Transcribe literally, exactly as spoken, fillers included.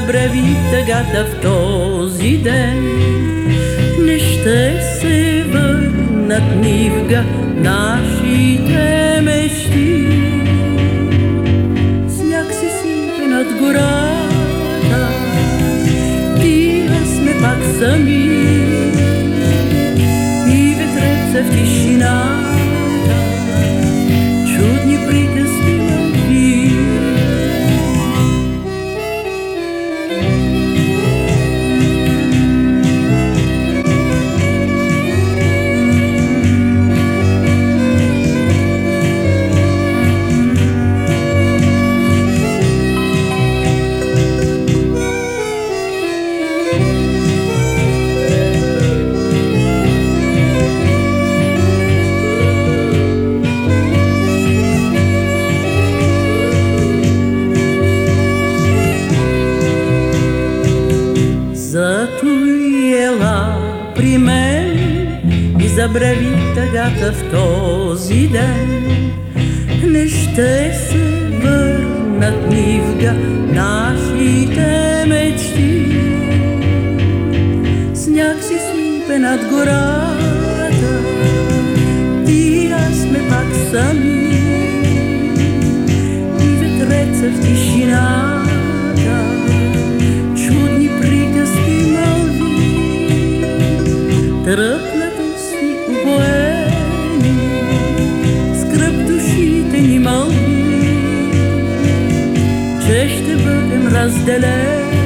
забрави тъгата в този ден. Не ще се върнат нивга нашите мечти. Сняг се сипе над гората, тия сме пак сами и ветреца в тишината чудни приказки мълви. Зато ела при мен и забрави тъгата в този ден. Не ще се върнат нивга нашите мечти. Сняг си сипе над гората, тия сме пак сами и ветреца в тишината чудни приказки мълви. Тръпнато си обоени, скръб душите ни мълви, че ще бъдем разделени